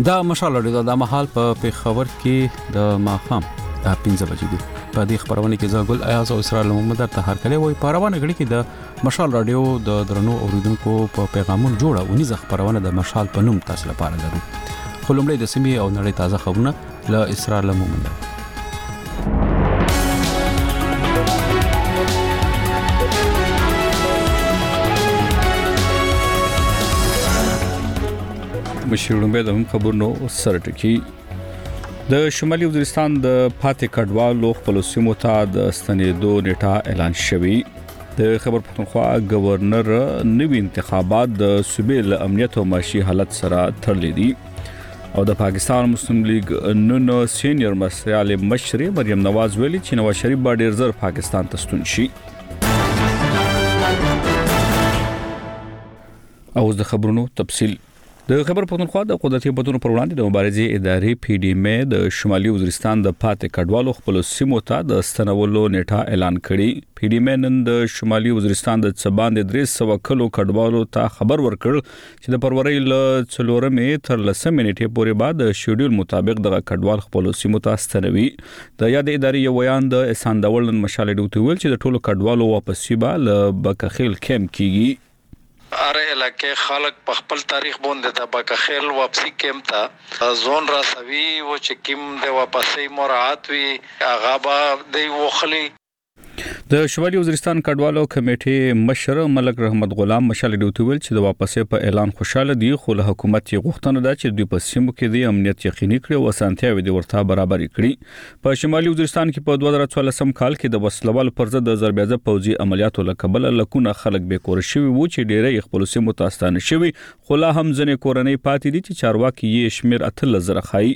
دا مشال لري د محل په خبر کې د ماخام 15 بجې دي. په دې خبرونه کې زغل ایاز او اسرائیل محمد ته هر کله وای پروانه غړي کې د مشال رادیو د درنو اوریدونکو په پیغامونو جوړه ونی ځخ پروانه د مشال په نوم تاسو لپاره لرو. خلومړی د سیمې او نړۍ تازه خبرونه له اسرائیل محمد. مشرون به د خبرونو سره ټکی د شمالي وزیرستان د پاتې کډوالو خپل سیمو ته د ستنېدو نیټه اعلان شوی. د خبر پښتونخوا گورنر نوی انتخابات د صوبې له امنیت او معاشي حالت سره تړلې دي او د پاکستان مسلم لیگ نن سینیئر مسئول مشر مریم نواز ویلي چې نواز شریف به ډیر زر پاکستان ته ستون شي. او د خبرونو تفصیل د خبر پښتونخوا د قدرتي بدلون پر وړاندې د مبارزې ادارې پی ډی ام د شمالي وزیرستان د پاتې کډوالو خپل سیمو ته د ستنولو نیټه اعلان کړي. پی ډی ام نن د شمالي وزیرستان د څباند 300 کلو کډوالو ته خبر ورکړ چې د فروری ل 4 مې تر 10 نیټې پورې بعد د شیډول مطابق د کډوال خپل سیمو ته ستنوي. د یاد ادارې یو بیان د احسان دولن مشال ډوته ویل چې د ټولو کډوالو واپسی به ل بکخیل کیمپ کیږي. اره علاقې خلک په خپل تاریخ باندې د بکخیل واپسی کیمپ ته زون را سوي او چې کیم د واپسی مراعات وی هغه به د وخلی. د شمالي وزیرستان کډوالو کمیټې مشر ملک رحمت غلام مشال ډوته ویل چې د واپسی په اعلان خوشاله دي خو له حکومت یې غوښتنه ده چې دوی په سیمو کې د امنیت یقیني کړي او اسانتیاوي د ورته برابر کړي. په شمالي وزیرستان کې په 2014 کال کې د وسلوال پر ضد د زربیازه پوځي عملیاتو لکبل لکونه خلک به کور شوی وو چې ډېری خپل سیمو ته ستانه شوی خو لا هم ځنې کورنۍ پاتې دي چې چارواکي یې شمیر 13 خای.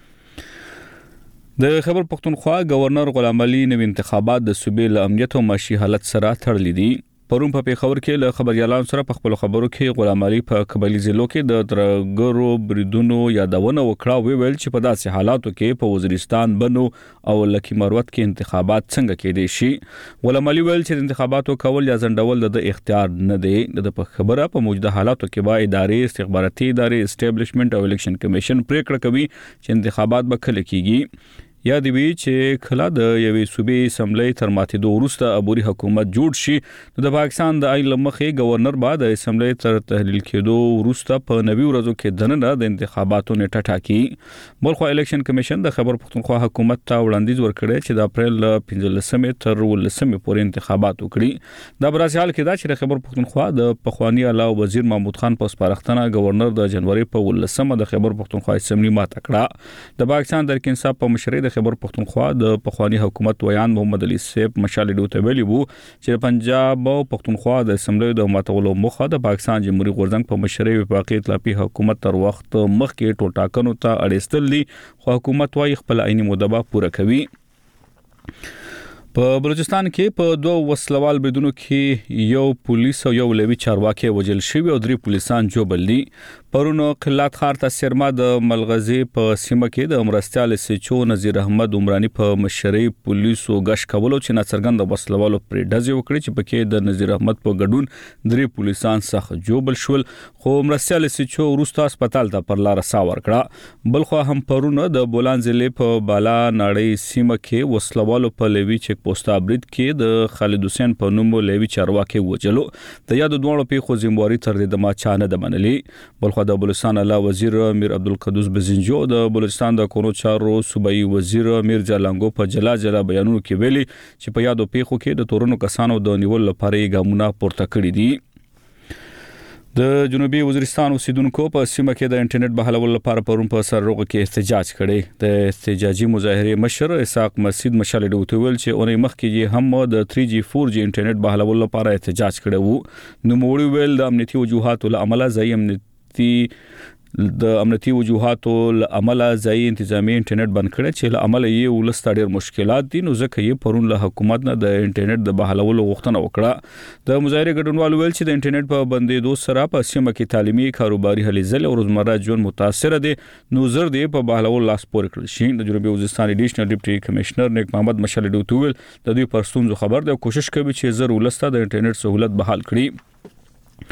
د خبر پښتونخوا گورنر غلام علي نوی انتخابات د صوبې له امنیت او معاشي حالت سره تړلې دي. پرون په پیښور کې له خبريالانو سره په خپل خبرو کې غلام علي په قبایلی ضلعو کې د ترګرو بریدونو یادونه وکړه ویل چې په داسې حالاتو کې په وزیرستان بنو او لکی مروت کې انتخابات څنګه کېدي شي. غلام علي ویل چې انتخاباتو کول یا ځنډول د اختیار نه دی. د خبره په موجوده حالاتو کې با ادارې استخباراتي ادارې اسټابلیشمنت او الیکشن کمیشن پریکړه کوي چې انتخابات به کله کیږي. یا دی وی چې کله د یوې صوبې اسمبلی تر ماتېدو وروسته عبوري حکومت جوړ شي نو د پاکستان د آئین لمخې گورنر بعد د اسمبلی تر تحلیل کېدو وروسته په 90 ورځو کې دننه د انتخاباتو نیټه ټاکي. بلخو الیکشن کمیشن د خبر پښتونخوا حکومت ته وړاندیز ورکړی چې د اپریل 15 تر 19 پورې انتخابات وکړي. دا براسال کې دا چې خبر پښتونخوا د پخوانی اعلی وزیر محمود خان په سپارښتنه گورنر د جنوري په 19 د خبر پښتونخوا اسمبلی ماته کړه. د پاکستان د انصاف په مشرۍ خبر پښتونخوا د پخوانی حکومت ویان محمد علي سیب مشال ډوته ویلي وو چې پنجاب او پښتونخوا د اسمبلی د ماتولو مخه د پاکستان جمهوریت غورځنګ په مشرۍ وفاقي اطلافي حکومت تر وخت مخکې ټوټاکنو ته اړېستل دي خو حکومت وايي خپل عیني مدبه پوره کوي. په بلوچستان کې په 2 وسلوال بریدونو کې یو پولیس او یو لوی چارواکي وژل شوی او 3 پولیسان جوړ دي. پرونو قلات خار ته سرما د ملغزي په سیمه کې د امرستیال سچو نذیر احمد عمرانی په مشرۍ پولیسو غش کولو چې ناڅرګند وسلوالو پر ډزې وکړي چې پکې د نذیر احمد په ګډون 3 پولیسان سخت جوړ شول خو امرستیال سچو ورسته هسپتال ته پر لار ساور کړه. بلخو هم پرونو د بولان ضلع په بالا ناړۍ سیمه کې وسلوالو په لوي چک پوسټ ابرید کې د خالد حسین په نوم لوي چارواکي وجلو. د یاد دوه پیښو ذمہواری تر دې د ما چانه د منلې. بلخو د بلوچستان اعلی وزیر امیر عبدالقدوس بزنجو د بلوچستان د کورو چارو صوبایي وزیر امیر جالنګو په جلا بیانونو کې ویلي چې په یادو پیښو کې د تورونو کسانو د نیول لپاره ګامونه پورته کړی دي. د جنوبي وزیرستان اوسیدونکو په سیمه کې د انټرنیټ بحالولو لپاره پرون په سرروغه کې احتجاج کړي. د احتجاجي مظاهره مشر اسحاق مسعود مشال ډوته ویل چې اونۍ مخکې هم د 3G 4G انټرنیټ بحالولو لپاره احتجاج کړي وو. نو موړي ویل د امنیتي وجوهاتو له عمله ځای امنیتي وجوهاتو له عمله ځای انتظامی انټرنیټ بند کړي چې له عمله یې ولست ډېر مشکلات دي نو ځکه یې پرون له حکومت نه د انټرنیټ د بحالولو غوښتنه وکړه. د مظاهره ګډونوالو ویل چې د انټرنیټ په بندیدو سره په سیمه کې تعلیمي کاروباري هلې ځلې او روزمره ژوند متاثر دي نو زر دي په بحالولو لاس پورې کړل شي. د جنوبي وزیرستان اډیشنل ډیپټي کمشنر نیک محمد مشال ډوته ویل د دوی پر ستونزو خبر دی او کوشش کوي چې زر ولست د انټرنیټ سہولت بحال کړي.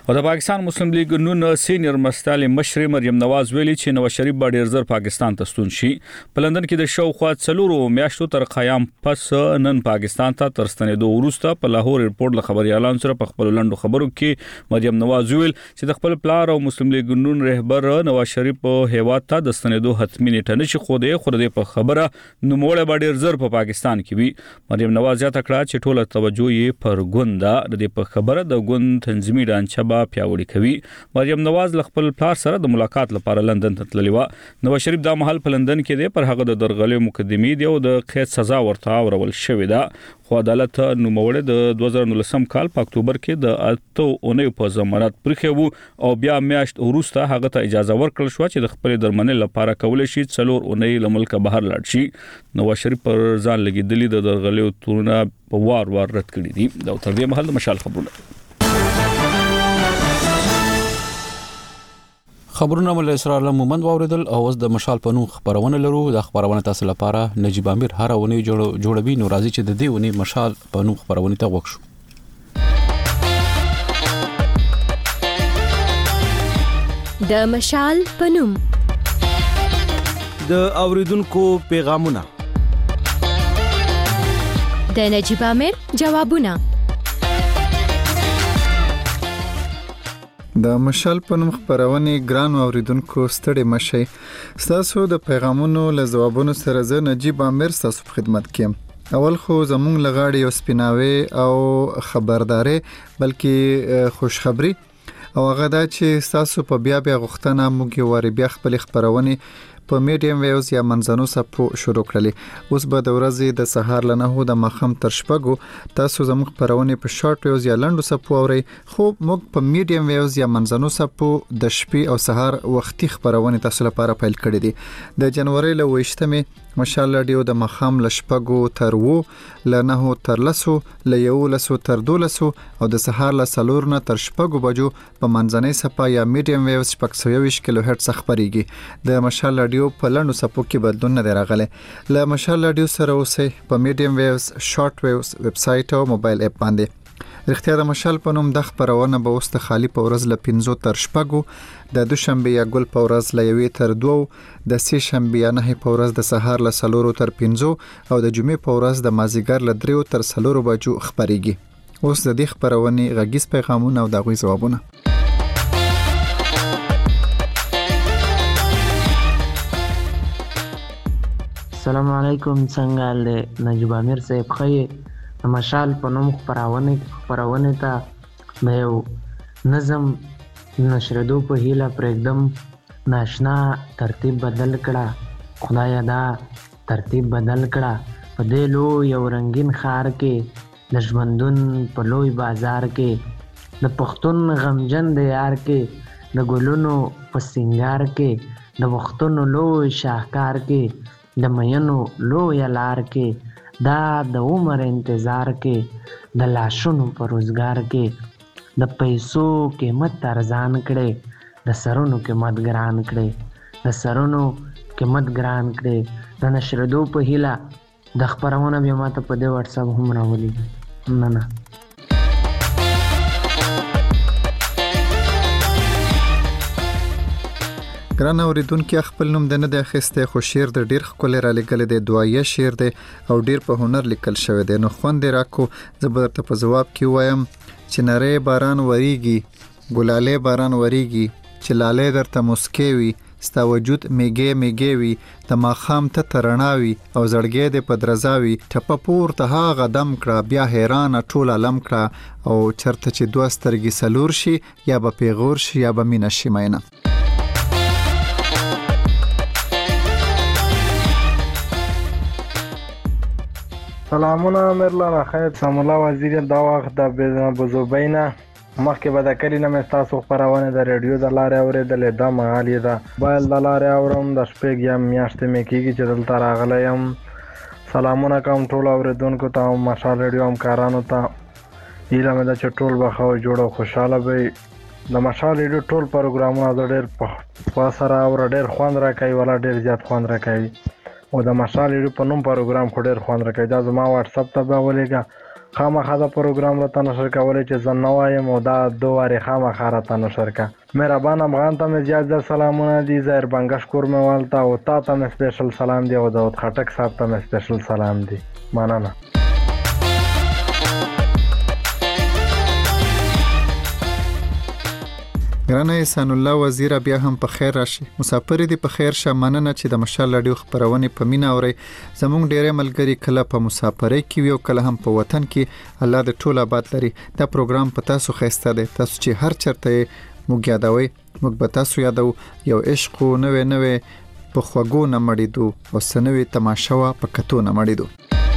او د پاکستان مسلم لیگ نون سینیئر مستعلی مشر مریم نواز ویلي چې نواز شریف به ډیر زر پاکستان ته ستون شي. په لندن کې د شاوخوا 4 میاشتو تر قیام پس نن پاکستان ته تر ستنېدو وروسته په لاهور ایرپورټ له خبريالانو سره په خپل لندو خبرو کې مریم نواز ویل چې د خپل پلار او مسلم لیگ نون رهبر نواز شریف په هیواد ته د ستنېدو حتمی نیټه نشي خو د په خبره نوموړی به ډیر زر په پاکستان کې وي. مریم نواز یې تکړه چې ټوله توجه یې پر ګوندا د په خبره د ګوند تنظیمي ډانچه پیاوړی کوي. مریم نواز له خپل پلار سره د ملاقات لپاره لندن ته تللی و. نواز شریف د محل په لندن کې دی پر هغه د درغلې مقدمې دی او د قید سزا ورته ورول شوې ده. خو عدالت نوموړی د 2019 کال په اکتوبر کې د 8 اونۍ په ضمانت پرخه وو او بیا میاشت وروسته هغه ته اجازه ورکړل شو چې د خپل درمنې لپاره کولای شي 4 اونۍ له ملک بهر لاړ شي. نواز شریف پر ځان لګیدلی د درغلې تورونه په وار رد کړی دي. دا تر دې محل مشال خبرونه مل اسرار مومند واوریدل او اوس د مشال په نوم خبرونه لرو. د خبرونه تاسو لپاره نجیب امیر هر ونی جوړوي نو راځي چې د دې ونی مشال په نوم خبرونه ته وښو. د مشال په نوم د اوریدونکو پیغامونه، د نجیب امیر جوابونه. د مشال په نوم خبرونه ګران اوریدونکو ستړي مشي. تاسو د پیغامونو له جوابونو سره زه نجیب امیر تاسو په خدمت کې. اول خو زمونږ لغاړي او سپیناوي او خبرداري بلکې خوشخبری او هغه دا چې تاسو په بیا غوښتنه موږ وری بیا خپل خبرونه په میډیم ویوز یا منځنو سپو شروع کړلې. اوس به د ورځې د سهار لنه د مخم تر شپږو تاسو زموږ خبرونه په شارټ ویوز یا لنډو سپو اورئ. خو موږ په میډیم ویوز یا منځنو سپو د شپې او سهار وختي خبرونه تاسو لپاره پیل کړې دي. د جنوري له 28مې مشال رادیو د مخام ل شپږو تر 9 ل 9 تر 10 ل 11 تر 12 او د سهار ل 4 نه تر شپږو بجو په منځنۍ سپا یا میډیم ویوز 620 کیلو هرتز خبريږي. د مشال رادیو په لنډو سپو کې بدلون نه راغلی. ل مشال رادیو سره اوسئ په میډیم ویوز، شارټ ویوز، ویب سټ او موبایل اپ باندې. رښتیا د مشال په نوم د خبرونه به اوس ته خالی په ورځ ل 15 تر شپږو، د دوشنبه یا ګل په ورځ ل 1 تر 2، د سه شنبه یا نه په ورځ د سهار ل 4 تر 15 او د جمعې په ورځ د مازیګر ل 3 تر 4 بجو خبريږي. اوس د دې خبرونه غږیز پیغامونه او دغه جوابونه. السلام علیکم، څنګه حال نجیب امیر صاحب؟ خې مشال په نوم خبرونه ته د یو نظم نشردو په هیله پرېږدم. ناشنا ترتیب بدل کړه، خدایا دا ترتیب بدل کړه. په دې لوی یو رنگین ښار کې د ژوندون په لوی بازار کې د پښتون غمجن د یار کې د ګلونو په سنگار کې د وختونو لوی شاهکار کې د مینو لوی لار کې دا د عمر انتظار کې د لاشونو په روزګار کې د پیسو قیمت ارزان کړي، د سرونو قیمت ګران کړي، د سرونو قیمت ګران کړي. د نشردو په هیله د خبرونه بیا ماته په دې واتس اپ هم راولي. نه ګران اوریدونکو خپل نوم د نه د اخیسته خو شعر د ډیر خپل را لګل د دعایه شعر دی او ډیر په هنر لیکل شوی دی. نو خوند راکو زبرته په جواب کې وایم چې نری باران وریږي، ګلاله باران وریږي، چې لاله درته مسکوي، ستا وجود میګه میګه وي، د ماخام ته ترناوي او زړګې د پدرزاوي. ټپه پورته ها غدم کړه، بیا حیران ټول علم کړه او چرته چې دوه سترګې سلور شي یا به پیغور شي یا به مینه شي مینه. سلامونه امرلانه خیر سم الله وزیر دا وخت د بزوبینا مخکې به د کلی نه مې ستاسو خپرونه د ریډیو د لارې اورېدلې. دا مهال یې د موبایل د لارې اورم. د شپږ یا میاشتې مې کېږي چې دلته راغلی یم. سلامونه کوم ټولو اورېدونکو ته او مشال ریډیو همکارانو ته. هیله مې ده چې ټول به ښه جوړ او خوشحاله وي. د مشال ریډیو ټول پروګرامونه زه ډېر په خوا سره اورم، ډېر خوند راکوي، ولا ډېر زیات خوند راکوي. او د مشال ریډیو په نوم پروګرام خو ډېر خوند راکوي. دا زما واتس اپ ته به ولېږه خامخا دا پروګرام راته نشر کولی چې زه نه وایم او دا 2 وارې خامخا راته نشر کا. مهربان افغان ته مې زیات سلامونه دي، ظاهر بنګش کورموال ته او تا ته مې سپیشل سلام دی او داود خټک صاحب ته مې سپیشل سلام دی. مننه. ګرانه احسان الله وزیر بیا هم په خیر راشي. مسافر دي په خیر شه. مننه چې د مشال رادیو خبرونه په مینا اوري. زموږ ډیره ملګری کله په مسافرۍ کې وي او کله هم په وطن کې. الله دې ټول آباد لري. دا پروګرام په تاسو خسته دی. تاسو چې هر چرته موږ یادوي، موږ به تاسو یادو. یو عشق نوې په خوګو نه مړیدو او سنوي تماشا په کتو نه مړیدو.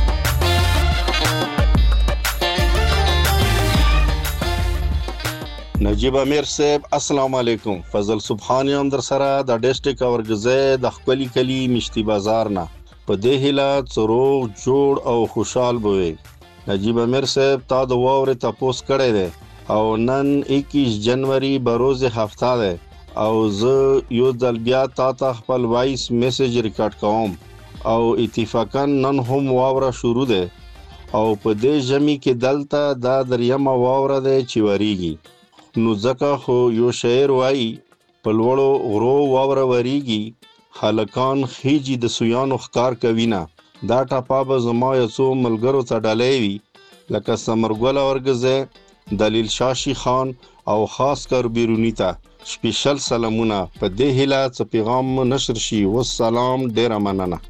نجیب امیر صاحب السلام علیکم. فضل سبحانی هم در سره د ډیسټریکټ اورګزه د خپل کلی مشتي بازار نه په دې هله څروغ جوړ او خوشحال بوي. نجیب امیر صاحب تا د ووره تپوس کړی دی او نن 21 جنوري بروز هفته ده او زه یو ځل بیا تا خپل وایس میسج ریکارډ کوم او اتفاقا نن هم ووره شروع ده او په دې جمی کې دلته دا دریمه ووره ده چې وریږي. نو ځکه خو یو شاعر وایي په لوړو غرو واوره وریږي خلکان خيجي د سویانو ښکار کوي نه. دا ټاپا به زما یو څو ملګرو ته ډالۍ وي لکه سمرګل اورګزه، دلیل شاشي خان او خاص کر بیرونی ته سپیشل سلامونه. په دې هله څه پیغام نشر شي. والسلام. ډیر مننه.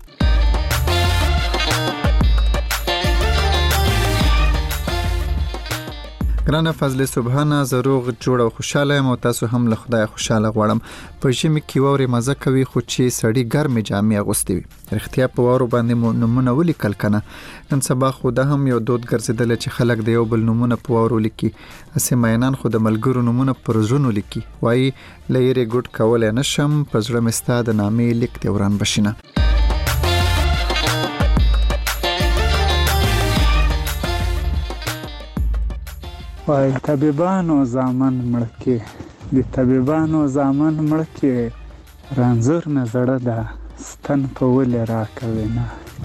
ګرانه فضل سبحانه زروغ جوړ او خوشاله یم او تاسو هم له خدای خوشاله غواړم. په ژمي کې ووري مزه کوي خو چې سړی ګرمې جامې اغوستي وي. رښتیا په وورو باندې نمونه ولیکل کنه. نن سبا خو دا هم یو دود ګرځیدل چې خلک د یو بل نمونه په وورو لیکي. اسې مینان خو د ملګرو نمونه پر زړونو لیکي. وایي لېری ګډ کولای نشم په زړه مې ستا د نامې لیک دی وران بشینه. وای طبيبانو زامن مړکه د طبيبانو زامن مړکه رانزور نه زړه ده ستن په ولې راکوي نه.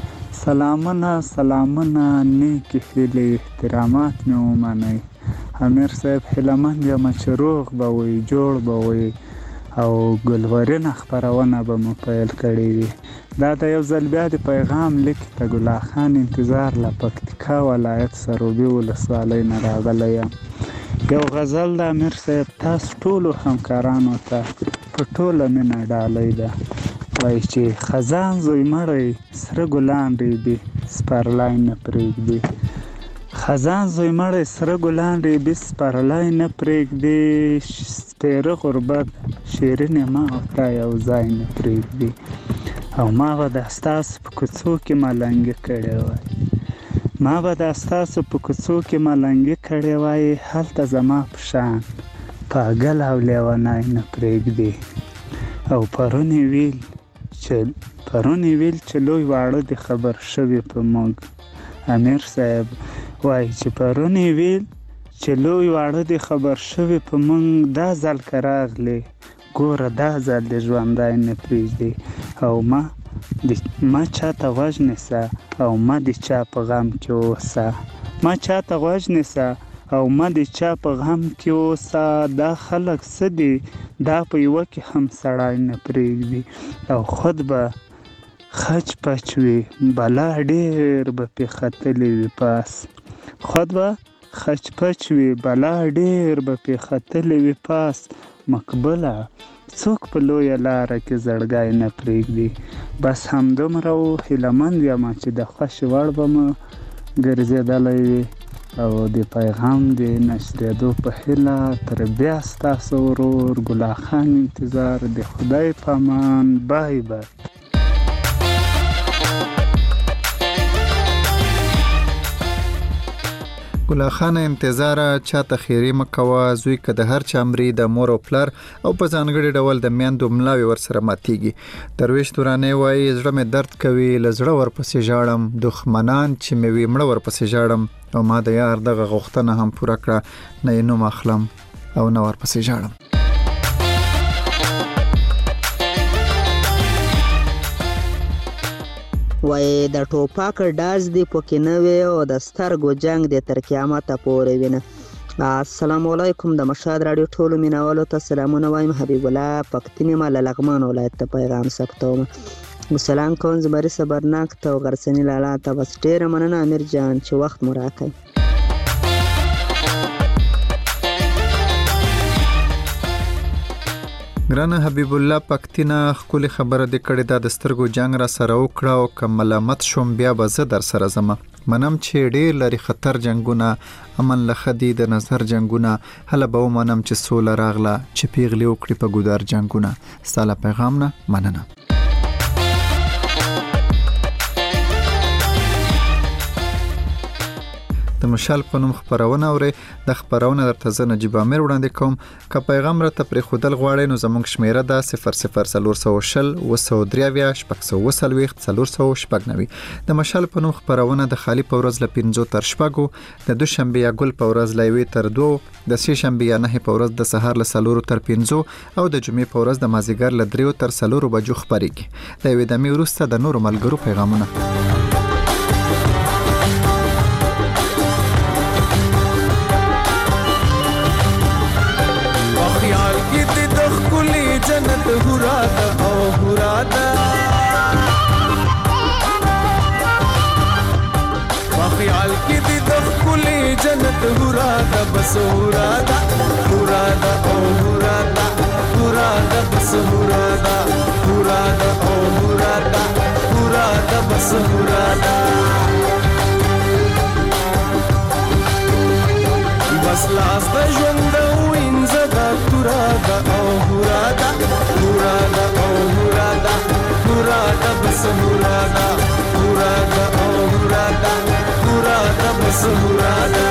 سلامونه نیکی هیلې احترامات مې ومنئ. امیر صاحب هیلمند یم چې روغ به وي جوړ به وي او ګلورینه خپرونه به مو پیل کړې وي. دا د یو ځل بیا د پیغام لیک ته ګلاه خان انتظار له پکتیکا ولایت سروبي ولسوالۍ نه راغلی یم. یو غزل د امیر صاحب تاسو ټولو همکارانو ته په ټوله مینه ډالۍ ده. وایي چې خزان زوی مړی سره ګلان ریبي سپرلی نه پرېږدي. خزان زوی مړی سره ګلان ریبي سپرلی نه پرېږدي. سپیره غربت شیرینې ما او تا یو ځای نه پرېږدي. او ما به د ستاسو په کوڅو کې ملنګې کړې وای. ما به د ستاسو په کوڅو کې ملنګې کړې وای. هلته زما په شان پاگل او لیونی نه پرېږدي. او پرونی ویل چې لوی واړه دي خبر شوي په موږ. امیر صاحب وای چې پرونی ویل چې لوی واړه دي خبر شوي په موږ. دا ځل که راغلی ګوره دا ځل د ژوندی نه پرېږدي. او ما چاته غوږ نیسه او ما د چا په غم کې اوسه. ما چاته غوږ نیسه او ما د چا په غم کې اوسه. دا خلک څه دي دا په یوه کې هم سړی نه پرېږدي. او خود به خچ پچ وي بلا ډېر به پې ختلی وي پاس. خود به خچ پچ وي بلا ډېر به پې ختلی وي پاس. مقبله څوک په لویه لاره کې زړګی نه پرېږدي. بس همدومره و. هیلهمند یم چې د خوښې وړ به مو ګرځېدلی وي او د پیغام د نشرېدو په هیله تر بیا ستاسو ورور ګلاه خان انتظار. د خدای په امان. بای بای. ګلاه خان انتظار چاته خیری مکوا. زوی که د هر چا مري د مور او پلار او په ځانګړي ډول د میندو ملاوي ورسره ماتیږي. درویش دورانه وایي زړه مې درد کوي لزړه ورپسې ژاړم. دښمنان چې مې وي مړه ورپسې ژاړم. او ما د یار دغه غوښتنه هم پوره کړه نه یې نوم اخلم او نه ورپسې ژاړم. وای د ټوپک ډاز دی پکې نه وي او د سترګو جنگ دی تر قیامته پورې وینه. السلام علیکم د مشهد رادیو ټولو مینوالو ته سلامونه وایم. حبیب الله پښتون یم له لغمان ولایت ته پیغام ثبتوم. سلام کوم زمری صبرناک ته غرسنی لالا ته بس ډیره مننه امیر جان چې وخت مو راکړی. ګرانه حبیب الله پښتنه خپل خبره د کړه د سترګو جنگ را سره وکړه او کوم ملامت شوم بیا به زه در سره زما منم چې ډېر لري خطر جنگونه امن لخدي د نظر جنگونه هله به منم چې سول راغله چې پیغلی وکړي په ګودار جنگونه. ستاله پیغام نه مننه. د مشال په نوم خبرونه اوري د خبرونه درته زه نجیب امیر وړاندې کوم. که پیغام را ته پرې خودل غواړئ نو زموږ شمیره ده 00400 203 499. د مشال په نوم خبرونه د خالی په ورځ ل 15 تر شپږو، د دوشنبه یا ګل په ورځ ل 1 تر 2، د سه شنبه یا 9 په ورځ د سهار ل 4 تر 5 او د جمعې په ورځ د مازیګر ل 3 تر 4 بجو خبريږي. د یوې دمې وروسته د نورو ملګرو پیغامونه. جنت هرادا او هرادا خیال کی دی د کلی جنت هرادا بس هرادا هرادا او هرادا هرادا بس هرادا هرادا او هرادا هرادا بس هرادا بس لاس د ژوند وینځه دا هرادا او هرادا هرادا او هرادا هرادا بس هرادا هرادا او هرادا هرادا بس هرادا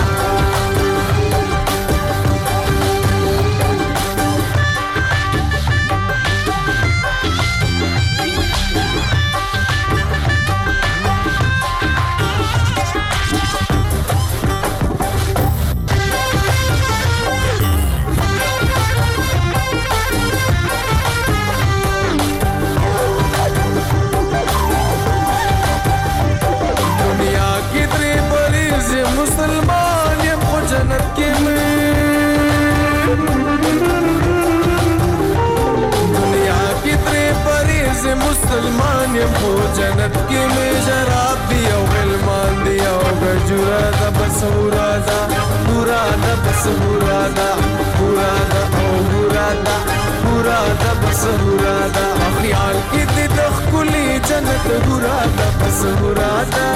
مسلمان یم خو جنت کې مې دنیا کې ترې پریز مسلمان یم خو جنت کې مې شراب دی او غلمان دی او گجورا دا بس هرادا هرادا بس هرادا هرادا او هرادا هرادا بس هرادا خیال کې دې د ښکلي جنت هرادا بس هرادا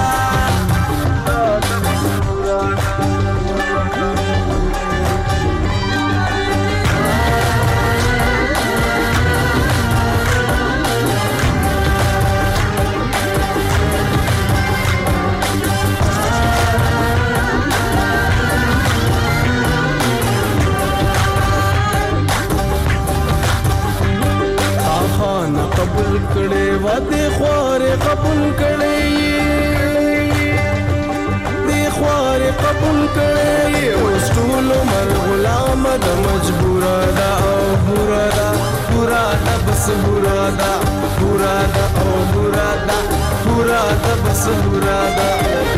قبول کړي واده خواره قبول کړي دی خواره قبول کړي اوس ټول مر غلام د مجبور دا او هرادا هرادا بس هرادا هرادا او هرادا هرادا بس هرادا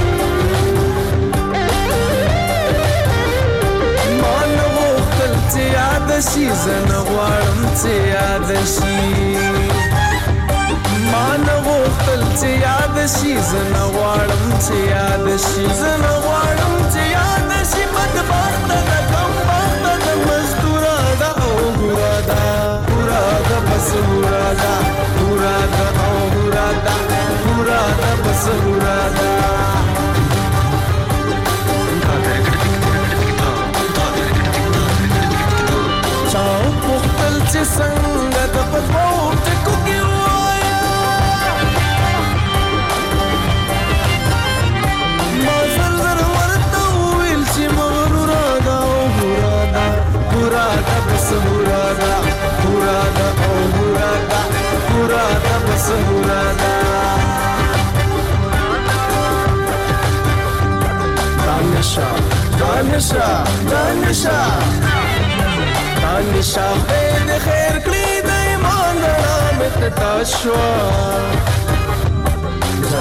مان وختل چې یاد شي زنه غواړم چې یاد شي مان وختل چې یاد شي زنه غواړم چې یاد شي زنه غواړم چې یاد شي بدبخت د کم بخت د مزدورا دا او هرادا هرادا بس هرادا هرادا او هرادا هرادا بس هرادا چاو پختل چې څنګه د پدوو ټکو کې هرادا بس هرادا هرادا او هرادا هرادا بس هرادا دانشا دانشا دانشا دانشا خیر خیر کړی د ایمان رحمت تاسو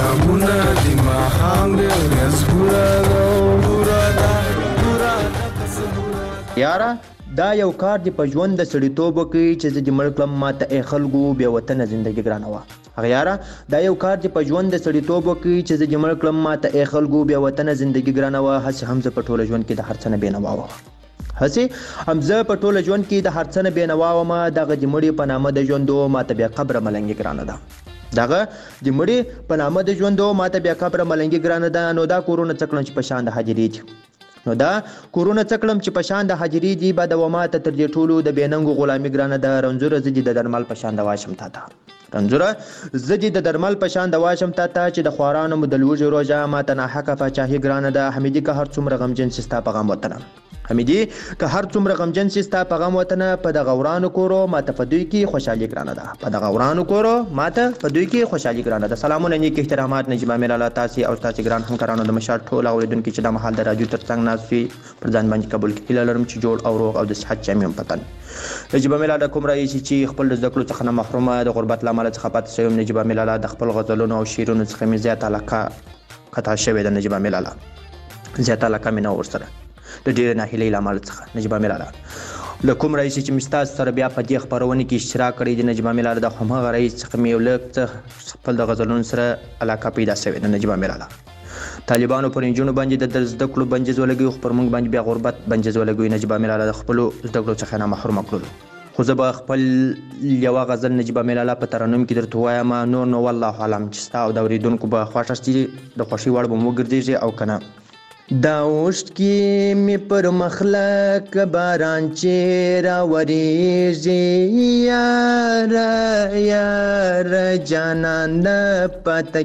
ګامونه د ماښام دی ورځ بوره ده بوره ده بوره ده پس بوره یاره دا یو کار دی په ژوند د سړیتوب کوي چې زه دې مړ کړم ماته ای خلکو بې وطنه زندګي ګرانه وه هغه یاره دا یو کار دی په ژوند د سړیتوب کوي چې زه دې مړ کړم ماته ای خلکو بې وطنه زندګي ګرانه وه هسې هم زه په ټوله ژوند کې د هر څه نه بېنوا وم هسې هم زه په ټوله ژوند کې د هر څه نه بېنوا وم دغه د مړي په نامه د ژوندو ماته بیا قبره ملنګي ګرانه ده دغه د مړي په نامه د ژوندو ماته بیا قبره ملنګي ګرانه ده نو دا کورونه څه کړم چې په شان د حاجرې دي نو دا کورونه څه کړم چې په شان د حاجرې دي به د وماته تر دې ټولو د بېننګو غلامي ګرانه ده رنځوره زه دې د درمل په شان د واشم تا ته رنځوره زه دې د درمل په شان د واشم تا ته چې د خوارانو مو د لوږې روژه ماته ناحقه پاچاهي ګرانه ده حمیدي که هر څومره غمجن سي ستا په غم وطنه حمیدي که هر څومره غمجن سي ستا په غم وطنه په دغه ورانو کورو ماته په دوی کې خوشحالي ګرانه ده په دغه ورانو کورو ماته په دوی کې خوشحالي ګرانه ده سلامونه نیک احترامات نجیب عامر الله تاسې او ستاسې ګران همکارانو د مشال ټول اوریدونکي چې دا مهال د راډیو تر څنګ ناست وي پر ځان باندې قبول کړي هیله لرم چې جوړ او روغ او د صحت جامع هم پتن نجیب عامر الله کوم رئیس چې خپل د زده کړو څخه نه محرومه د غربت له امله څخه پاتې شوی نجیب عامر الله د خپل غزلونو او شعرونو څخه مې زیات علاقه قطع شوې ده نجیب عامر الله زیات علاقه مې نه ورسره د ډېرې ناهیلۍ له امله څخه نجیب عامر الله له کوم رئیس چې مې ستاسو سره بیا په دې خپرونې کې اشتراک کړی دی نجیب عامر الله د همغه رئیس څخه مې یو لږ څه خپل د غزلونو سره علاقه پیدا شوې ده نجیب عامر الله طالبانو پر نجونو باندې د زده کړو بندیز ولګوي خو پر موږ باندې بیا غربت بندیز ولګوي نجیب عامر الله د خپلو زده کړو څخه نه محرومه کړلو خو زه به خپل یوه غزل نجیب عامر الله په ترنم کې درته ووایم نور نو والله اعلم چې ستا او د اورېدونکو به خوښه شي د خوښۍ وړ به مو وګرځېږي او که نه دا اوښت کې مې پر مخلک باران چې راورېږي یاره یاره جانان نه پاته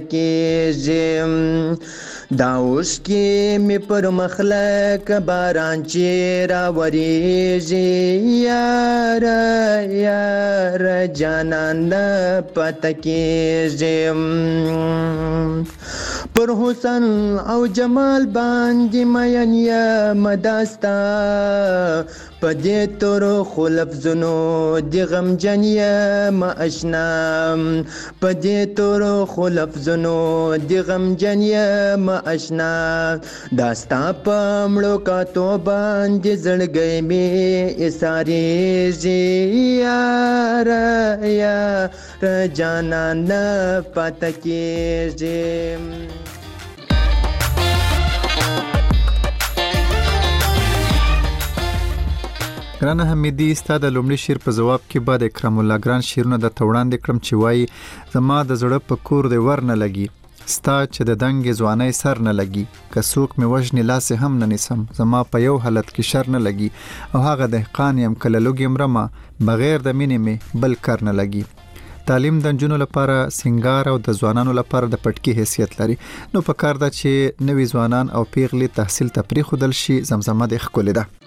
کېږي دا اوښت کې مې پر مخلک باران چې راورېږي یاره یاره جانان نه پاته کېږي پر حسن او جمال باندې مین یم داستا په دې تورو خو لفظونو د غمجن یم اشنا په دې تورو خو لفظونو د غمجن یم اشنا دا ستا په مړو کاتو باندې زړګی مې ایسارېږي یاره یاره جانان نه پاته کېږي ګرانه حمیدي ستا د لومړي شعر په جواب کې بعد اکرام الله ګران شعرونه د وړاندې کړم چې وایي زما د زړه په کور دی ور نه لګي ستا چې د دنګې ځوانۍ سر نه لګي که څوک مې وژني لاس هم نه نیسم زما په یو حالت کې شر نه لګي او هغه دهقان یم که له لوږې مرمه بغیر د مینې مې بل کار نه لګي تعلیم د نجونو لپاره سنگار او د ځوانانو لپاره د پټکي حیثیت لري نو په کار ده چې نوي ځوانان او پیغلې تحصیل ته پرېښودل شي زمزمه د ښکلې ده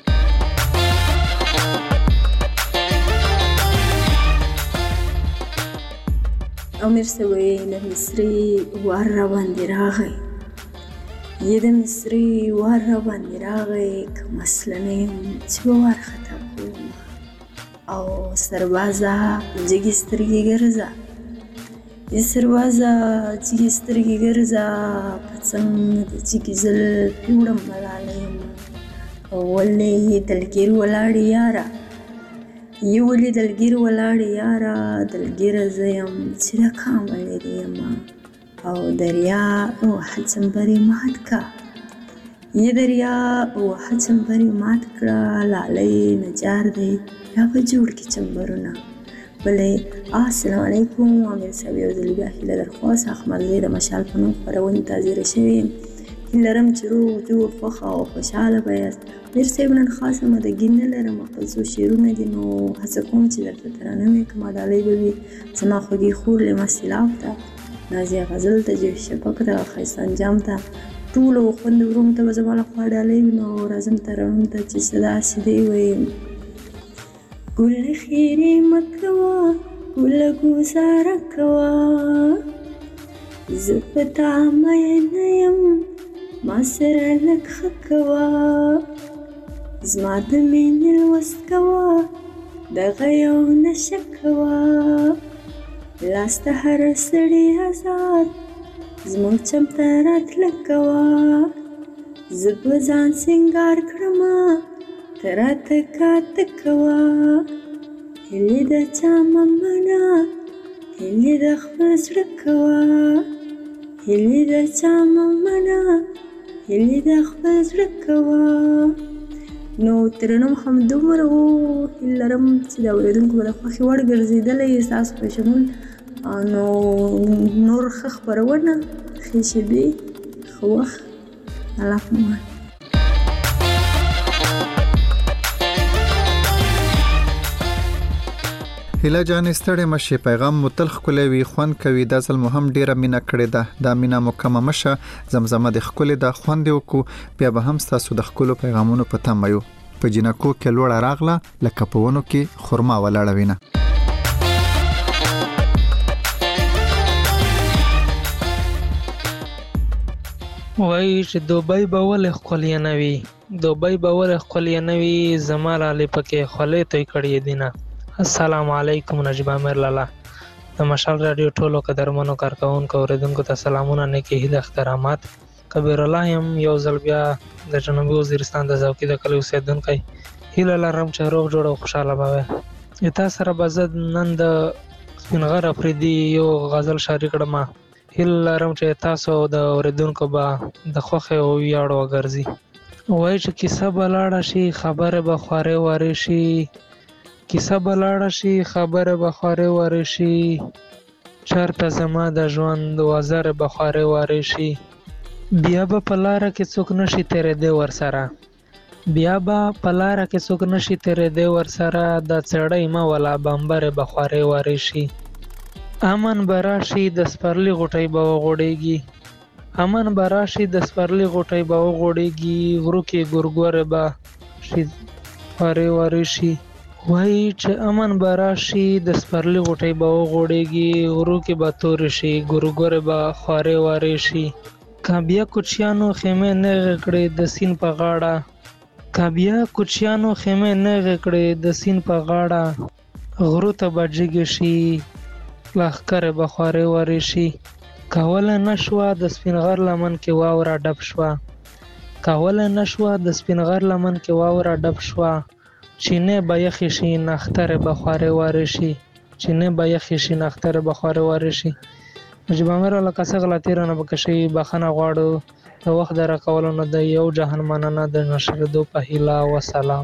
امیر سوی له مصري وار را باندې راغی یې د مصري وار را باندې راغی که مسله نه یم چې به وارخطا کړم او سربازه جګې سترګې ګرځه یې سربازه جګې سترګې ګرځه په څنګ د جګې زلفې وړم ملاله یم ولې دلګیر ولاړې یاره یې ولې دلګیر ولاړې یاره دلګیره زه یم چې د کاملې دې یمه او دریا وهه چمبرې مات کا یې دریا وهه چمبرې مات کړه لالی نجار دی یا به جوړ کړي چمبرونه بلې السلام علیکم امیر صاحب یو ځل بیا هیله درخواست احمدزی د مشال په نوم خپرونې ته حاضره شوې یم هیله لرم چې روغ جوړ خوښه او خوشحاله به یاست امیر صاحب نن خاصه مدګي نه لرم خپل څو شعرونه دي نو هڅه کوم چې درته ترانه مې کومه ډالۍ به وي زما خوږې خور لما سیلاب ته نازیه غزل ته جوش شفق ته ښایسته انجام ته ټولو خوندو وروڼو ته به زما لخوا ډالۍ وي نو راځم ترانو ته چې څه داسې دی ویم ګل خیرې مه کوه ګله ګوزاره کوه زه په تا مینه یم ما سره لږ ښه کوه زما د مینې لوست کوه دغه یو نشه کوه لاس ته هر سړی آزاد زمونږ چمته راتله کوه زه به ځان سینګار کړمه ته راته کاته کوه هیلې د چا مه منه هیلې د خپل زړه کوه هیلې د چا مه منه هیلې د خپل زړه کوه. نو ترنم همدومره و هیله لرم چې د اورېدونکو به د خوښې وړ ګرځېدلی ستاسو په شمول نو نور ښه خپرونه ښې شېبې ښه وخت الله پامان. هیله جانې ستړې مشې پیغام مو تل ښکلی وي خوند کوي دا ځل مو هم ډیره مینه کړې ده دا مینه مو کمه مشه زمزمه د ښکلې ده خوند یې وکړو بیا به هم ستاسو د ښکلو پیغامونو په تمه یو په جنکو کې لوړه راغله لکه په ونو کې خرما ولاړه وینه. وایي چې دوبۍ به ولې ښکلې نه وي دوبۍ به ولې ښکلې نه وي زما لالې پکې خولې توی کړې دي نه. السلام علیکم نجیب عامر لالا د مشال رادیو ټولو قدرمنو کارکوونکو اوریدونکو ته سلامونه نیکې هیلې احترامات. کبیر الله یم یو ځل بیا د جنوبي وزیرستان د زوکي د کلي اوسېدونکی هیله لرم چې روغ جوړ او خوشحاله به وئ. تا سره به زه نن د سپین غر افریدي یو غزل شریک کړم هیله لرم چې تاسو د اوریدونکو به د خوښۍ او ویاړ وګرځي. وایي چې کیسه به لاړه شي خبرې به خوارې وارې شي کیسه به لاړه شي خبره به خوارې وارې شي چېرته زما د ژوند وزرې به خوارې وارې شي بیا به په لاره کې څوک نشي تېرېدی ورسره بیا به په لاره کې څوک نشي تېرېدی ورسره د څېړۍ مه وله بمبرې به خوارې وارې شي امن به راشي د سپرلي غوټۍ به وغوړېږي امن به راشي د سپرلي غوټۍ به وغوړېږي غرو کې ګورګورې به شي خوارې وارې شي وایي چې امن به راشي د سپرلي غوټۍ به وغوړېږي غرو کې به تورې شي ګورګورې به خوارې وارې شي که بیا کوچیانو خیمې نغې کړې د سیند په غاړه که بیا کوچیانو خیمې نغې کړې د سیند په غاړه غرو ته به جګې شي لښکرې به خوارې وارې شي کوله نه شوه د سپین غر لمن کې واوره ډب شوه کوله نه شوه د سپین غر لمن کې واوره ډب شوه چینې به یخې شي نخترې به خوارې وارې شي چینې به یخې شي نخترې به خوارې وارې شي. نجیب عامر لکه څه غلطي رانه پکې شوي بخښنه غواړو د وخت د راکولو نه د یو جهان مننه د نشرېدو په هیله وسلام.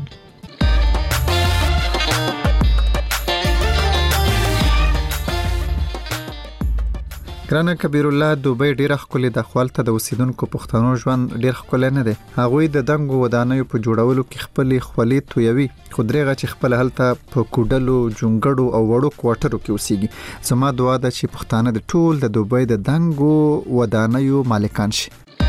ګرانه کبیر الله دوبۍ ډیره ښکلې ده خو هلته د اوسیدونکو پښتنو ژوند ډیر ښکلی نه دی هغوی د دنګو ودانیو په جوړولو کې خپلې خولې تویوي خو درېغه چې خپل هلته په کوډلو جونګړو او وړو کوارټرو کې اوسیږي زما دعا ده چې پښتانه د ټول د دوبۍ د دنګو ودانیو مالکان شي.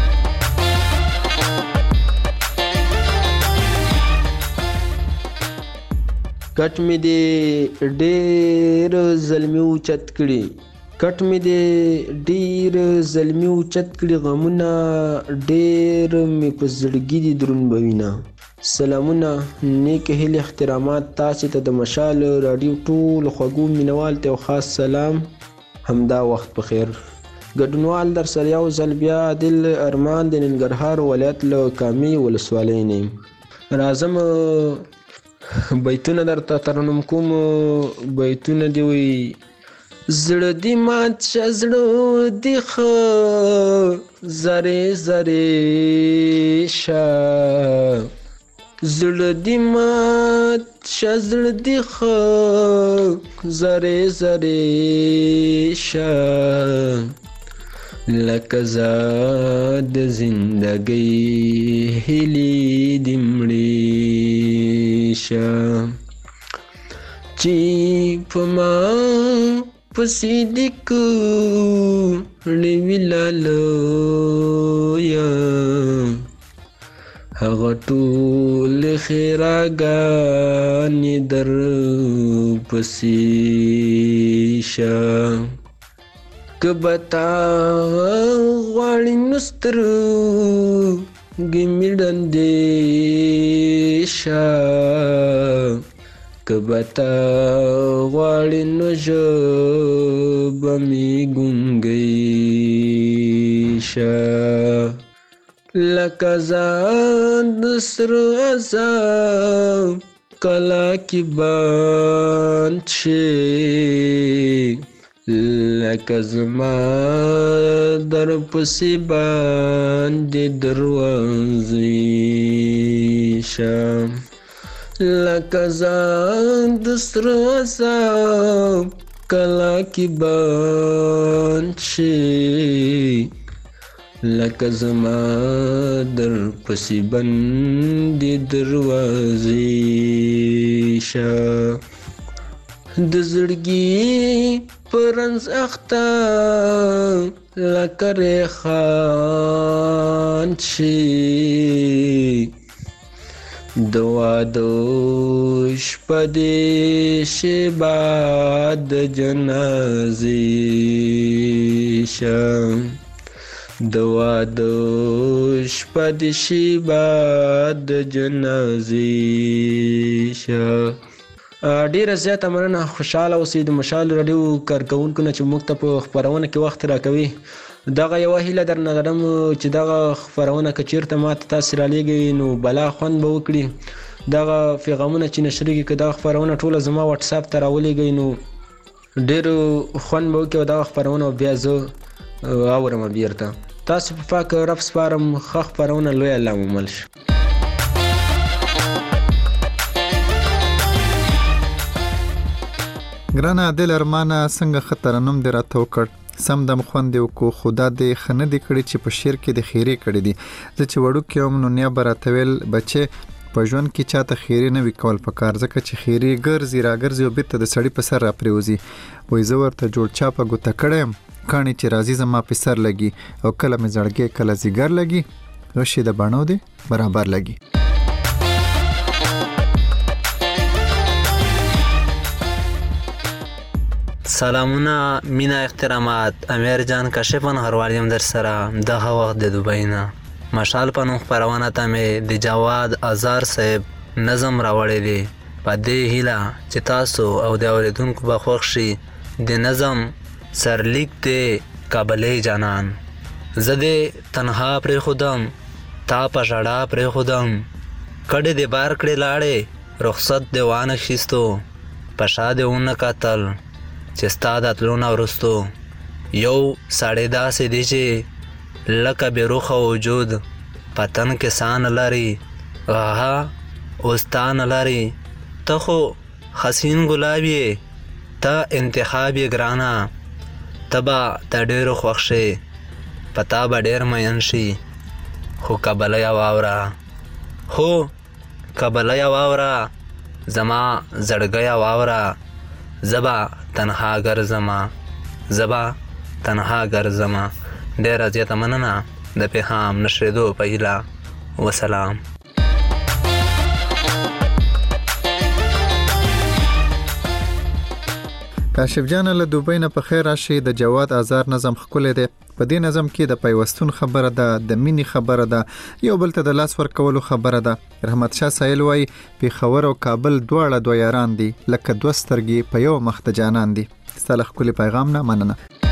کټ مې دې ډېر زلمي اوچت کړي کټ مې دې ډېر زلمي اوچت کړي غمونه ډېر مې په زړګي دي دروند به وینه. سلامونه نیک هیلې احترامات تاسې ته د مشال راډیو ټولو خوږو مینوال ته یو خاص سلام همدا وخت په خیر. ګډونوال در سره یو ځل بیا عادل ارمان د ننګرهار ولایت له کامې ولسوالۍ نه راځم بیتونه درته ترنم کوم بیتونه دې وي زړه دې مات شه زړه دې ښه زرې زرې شه زړه دې مات شه زړه دې ښه زرې زرې شه لکه زه د زندګۍ هیلې دې مړې شه چې په ما پسې دې کړې وي لالیه هغه ټولې ښېراګانې در پسې شه که به تا غواړې نو سترګې مې ړندې شه که به تا غواړې نو ژبه مې ګونګۍ شه لکه ځان د سرو عذاب کلا کی بند شي لکه زما در پسې باندې دروازې شه لکه ځان د سرو عذاب کلا کی بند شي لکه زما در پسې باندې دروازې شه د زړګي پرنځ اخته لکه ریحان شي د واده شپه دې شي بعد جنازې شه د واده شپه دې شي بعد جنازې شه ډیره زیاته مننه خوشحاله اوسئ د مشال راډیو کارکوونکو نه چې موږ ته په خپرونه کې وخت راکوي دغه یوه هیله درنه لرم چې دغه خپرونه که چیرته ماته تاسې رالیږئ نو بلا خوند به وکړي دغه پیغامونه چې نشریږي که دغه خپرونه ټوله زما وټساپ ته راولیږئ نو ډېر خوند به وکړي او دغه خپرونه بیا زه اورم بیرته تاسو په پاک رب سپارم ښه خپرونه لوی الله مو مل شه ګرانه دل ارمانه څنګه خطرنوم دې راته وکړ سم دم خوند یو کو خدا دې خنه دې کړی چې په شیر کې د خیره کړی دي زه چې وړو کې هم نو نیا براتویل بچي په ژوند کې چاته خیره نه وکول پکار ځکه چې خیره ګرځي راګرځي او بیرته د سړی په سر را پریوزي وای زه ورته جوړ چا په ګوته کړم کانی چې راځي زما په سر لګي او کله مې زړګي کله زیګر لګي غشي د بڼو دې برابر لګي سلامونه مینا احترامات امیر جان کاشفن هروالیم در سره دغه وخت د دوبۍ نه مشال په نوم خپرونه ته مې د جواد ازار صاحب نظم راوړی دی په دې هیله چې تاسو او د اوریدونکو به خوښ شي د نظم سرلیک دی کابلې جانان زه دې تنها پرېښودم تا په ژړا پرېښودم کډې دې بار کړې لاړې رخصت دې وانخیستو په شا دې ونه کتل چې ستا د تلو نه وروستو یو سړی داسې دی چې لکه بېروخه وجود په تن کې ساه نه لري هغه اوس تا نه لري ته خو حسین ګلاب یې ته انتخاب یې ګرانه ته به ته ډېرو خوښ شې په تا به ډېر مین شي خو کبله واوره هو کبله واوره زما زړګی واوره زبا تنها ګرځما زبا تنها ګرځما ډېره زیاته مننه د پیغام نشریدو په هیله وسلام کاشف جان له دوبۍ نه په خیر راشي د جواد آزار نظم خپل دی په دې نظم کې د پیوستون خبره ده د مینی خبره ده یو بل ته د لاس ورکولو خبره ده رحمت شاه سایل وای پیښور او کابل دواړه دوه یاران دي لکه دوه سترګې په یو مخ ته جانان دي ستاسو خپل پیغام نه مننه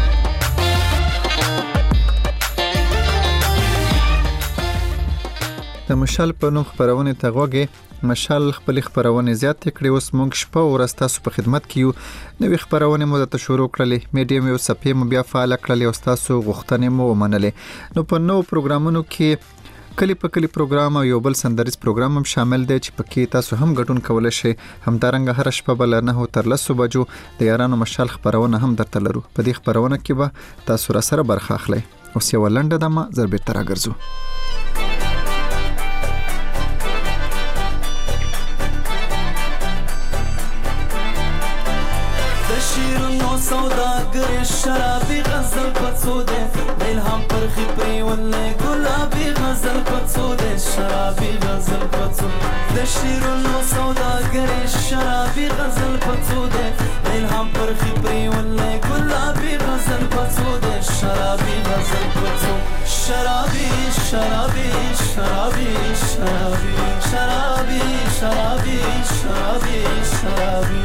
د مشال په نوم خبرونه ته غوږی مشال خپل خبرونه زیات کړي اوس موږ شپه ورځ تاسو په خدمت کې یو نوې خبرونه مو ته شروع کړلې میډیم یو صفحه مو بیا فعال کړلې او تاسو غوښتنې مو ومنلې نو په نو پروګرامونو کې کلی په کلی پروګرام او یو بل سندریز پروګرام هم شامل دی چې پکې تاسو هم ګډون کولای شئ همدارنګه هر شپه بل نه تر 10 بجو د یارانو مشال خبرونه هم درته لرو په دې خبرونه کې به تاسو را سره برخه اخلئ اوس یو لنډه دمه زربې تر راګرځو سوداگر شرابی غزل پڅوده الهام پر خپري ولې ګلابي غزل پڅوده شرابي غزل پڅوده د شیرونو سوداگر شرابي غزل پڅوده الهام پر خپري ولې ګلابي غزل پڅوده شرابي غزل پڅوده شرابي شرابي شرابي شرابي شرابي شرابي شرابي شرابي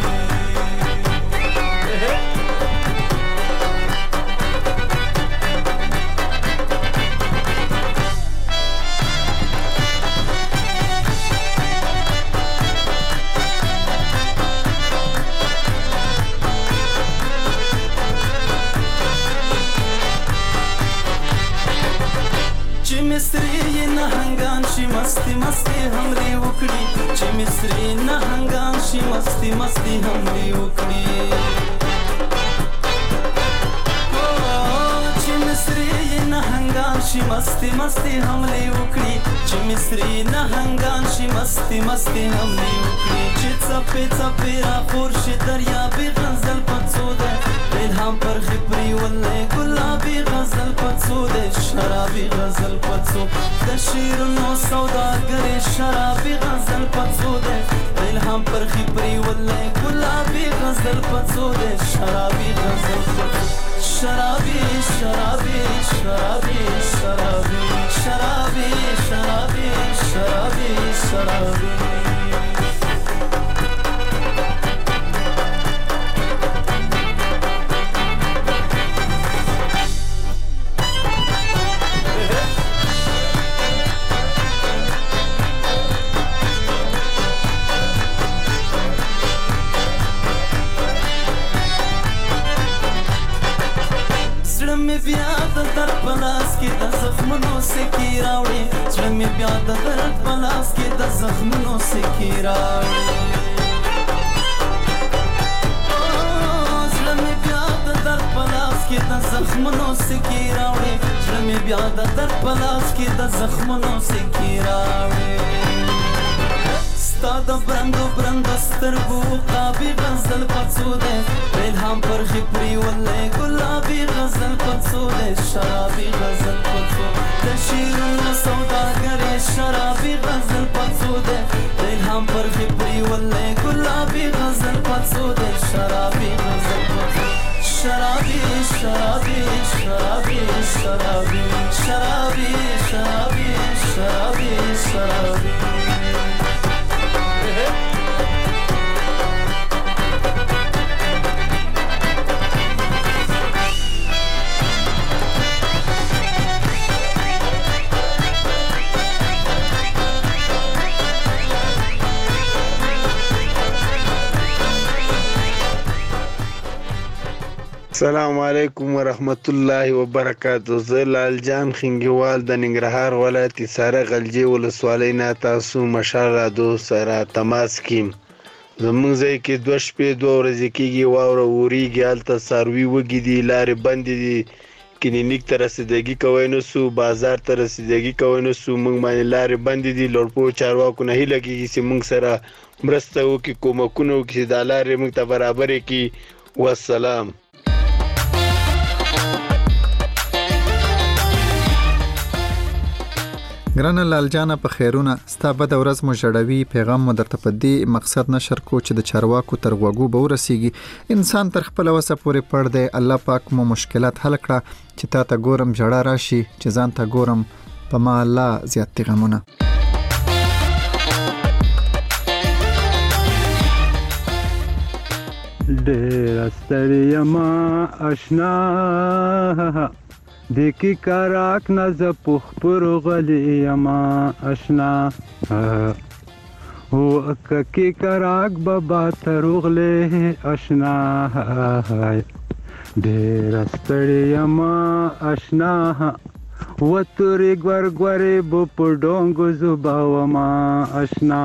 مصری نهنګان شي مستی مستی حملې وکړي چې مصری نهنګان شي مستی مستی حملې وکړي چې مصری نهنګان شي مستی مستی حملې وکړي چې مصری نهنګان شي مستی مستی حملې وکړي چې څپې څپې راخور شي دریابې غزل پڅو ده الهام پر خبري ولې ګلابي غزل پڅو ده شرابي غزل پڅو د شیرونو سوداګرې شرابي غزل پڅو ده الهام پر خبري ولې ګلابي غزل پڅو ده شرابي غزل پڅو شرابي شرابي شرابي شرابي شرابي شرابي شرابي شرابي بیا د درد پلاس کې د زخمونو سکی راوړي زړه مې بیا د درد پلاس کې د زخمونو سکی راوړي زړه مې بیا د درد پلاس کې د زخمونو سکی راوړي زړه مې بیا د درد پلاس کې د زخمونو سکی راوړي ستا د برندو برندو سترګو قابي غزل پڅو ده الهام پر خبري ولې ګلابي غزل پڅو ده شرابي غزل پڅو د شیرونو سوداګرې شرابي غزل پڅو ده الهام پر خبري ولې ګلابي غزل پڅو ده شرابي غزل پڅو شرابي شرابي شرابي شرابي شرابي شرابي شرابي شرابي السلام علیکم ورحمت الله وبرکاتہ. زه لال جان خنګوال د ننګرهار ولایت ساره غلجی ولسوالۍ نه تاسو مشال رادو سره تماس کیم. زمونږ ځای کې 2 شپې 2 ورځې کېږي واوره وریږي، هلته څاروي وږي دي، لارې بندې دي، کلینیک ته رسیدګي کوی نه سو، بازار ته رسیدګي کوی نه سو، موږ باندې لارې بندې دي. لوړپوړو چارواکو نه هیله کېږي چې موږ سره مرسته وکړي، کومکونه وکړي چې دا لارې موږ ته برابرې کړي. والسلام. ګرانه لال جانه په خیرونه ستا بد ورځ مو جوړوي. پیغام مو درته په دې مقصد نشر کو چې د چارواکو تر غوږو به ورسیږي. انسان تر خپل وسه پورې پړ دی. الله پاک مو مشکلات حل کړه چې تا ته ګورم جړه راشي، چې ځان ته ګورم په ما الله زیات غمونه. ډېر ستړی یم آشنا دیکی کاراک نز پخ پر غلی یما اشنا هو اککی کاراک بابا تروغلی اشنا دیر استڑی یما اشنا و توری گور گوری بو پڑونگو زبا وما اشنا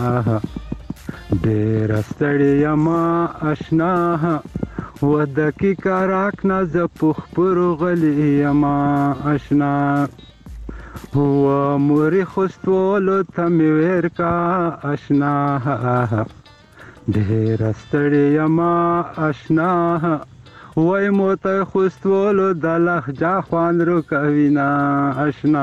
دیر استڑی یما اشنا ودکی کاراک نز پخ پر غلی یما اشنا هو موری خستولو تمیویر کا اشنا دیر استڑی یما اشنا وای موتا خستولو دلخ جا خوان رو کوینا اشنا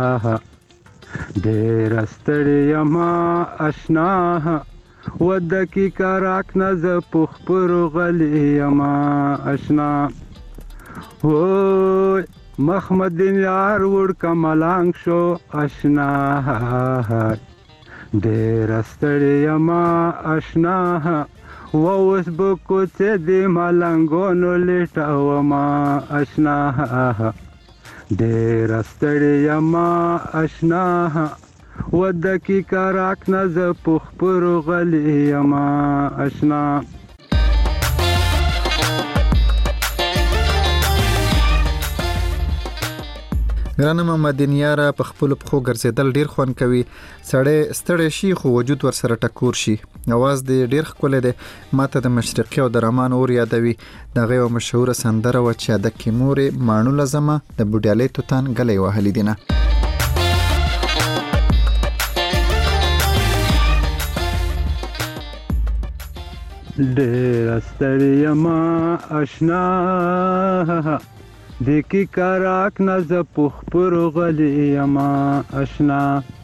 دیر استڑی یما اشنا ودکی کاراک نز پخ پر غلی یما اشنا وای مخمدین یار وڑ کملانگ شو اشنا دیر استڑی یما اشنا ووس بکوچه دی ملنگونو لیٹا وما اشنا دیر استڑی یما اشنا ودکی کاراک نز پخ پر غلی یما اشنا ګرانه محمدینیاره په خپل پخو ګرځیدل ډیر خوان کوي، سړی ستړی شي خو وجود ور سره ټکور شي. اواز دې ډیر ښکلی دی، ماته د مشرقي او د رمان اور یادوي. دغه یو مشهوره سندره وه چې ادکې مورې ماڼو لزمه د بوډیالۍ توتان ګلی وهلي دي نه. ډېره ستړې یمه اشنا د کې کراک نه زه په خپرو غلې یمه اشنا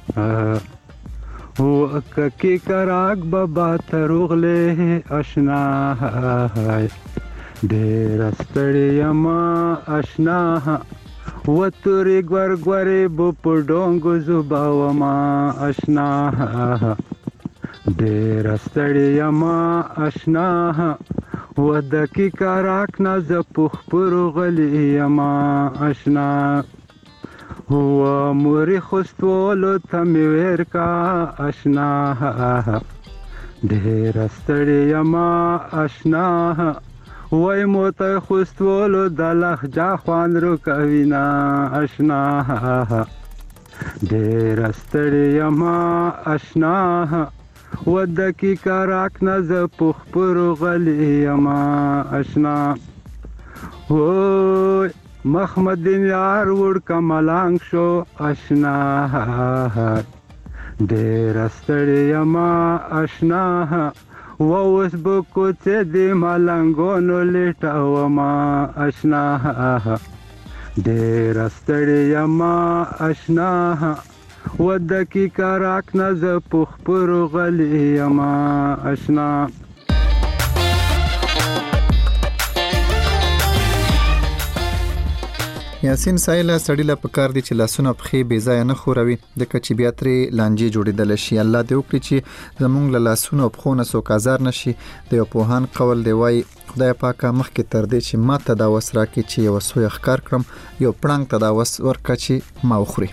که کې کراک بابا ته روغلې اشنا ډېره ستړې یمه اشنا وتورې ګورګورې به په ډونګو زوبومه اشنا ډېره ستړې یمه اشنا ودکې کراک نه زه په خپرو غلې یمه اشنا مورې خوستولو ته مې ویر کا اشنا ډېره ستړې یمه اشنا وای موته خوستولو د لهجه خوند روکوینه اشنا ډېره ستړې یمه اشنا ودکې کراک نه زه په خپرو غلې یمه اشنا وای محمدین یار وړکه ملنګ شو اشنا ډېره ستړې یمه اشنا اوس به کوڅې د ملنګونو لټومه اشنا ډېره ستړې یمه اشنا ودکې کراک نه زه په خپرو غلې یمه اشنا یاسین سایله سړی له پکار دي چې لاسونه پخې بې ځایه نه خوروي ځکه چې بیا ترې لانجې جوړېدلی شي. الله دې وکړي چې زموږ له لاسونو او پښو نه څوک ازار نه شي. د یو پوهان قول دی وایي خدای پاکه مخکې تر دې چې ما ته دا وس راکړي چې یوه سویه ښکار کړم یو پړانګ ته دا وس ورکړه چې ما وخوري.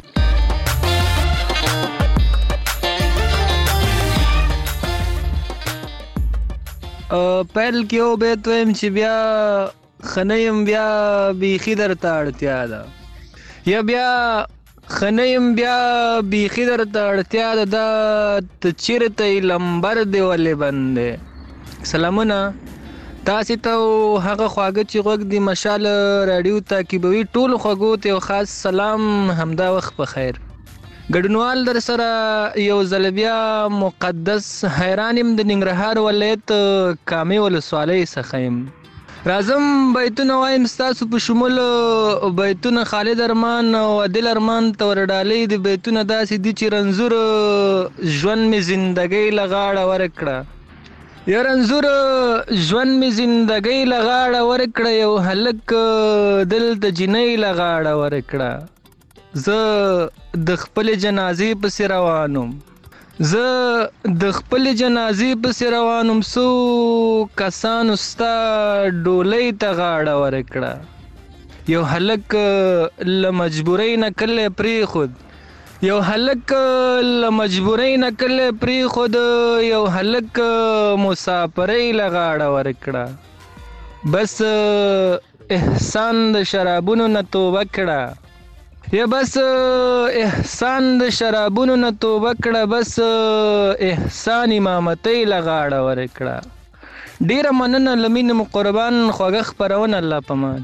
پیل کې یو بیت ویم چې بیا خنیم بیا بیخي درته اړتیا ده یا بیا خنیم بیا بیخي درته اړتیا ده دا ته چیرته لمبر دی ولې بندې. سلامونه تاسې ته هغه خواږه چې غوږ دی مشال راډیو تعقیبوي ټولو خوږو ته یو خاص سلام همدا وخت په خیر. ګډونوال در سره یو ځل بیا مقدس حیران یم د ننګرهار ولایت کامې ولسوالۍ څخه یم. راځم بیتونه وایم ستاسو په شمول بیتونه خالد ارمان او عادل ارمان ته ورډالۍ دي. بیتونه داسې دي چې رنځور ژوند مې زندګۍ له غاړه ورکړه یا رنځور ژوند مې زندګۍ له غاړه ورکړه یو هلک دلته جنۍ له غاړه ورکړه زه د خپل جنازې پسې روانم زه د خپل جنازې پسې روانم څو کسانو ستا ډولۍ ته غاړه ورکړه یو هلک له مجبورۍ نه کلی پرېښود یو هلک له مجبورۍ نه کلی پرېښود یو هلک مسافرۍ له غاړه ورکړه بس احسان د شرابونو نه توبه کړه یا بس احسان د شرابونو نه توبه کړه بس احسان امامتۍ له غاړه ورکړه. ډیره مننه له مینې مو قربان خوږه خپرونه الله پامان.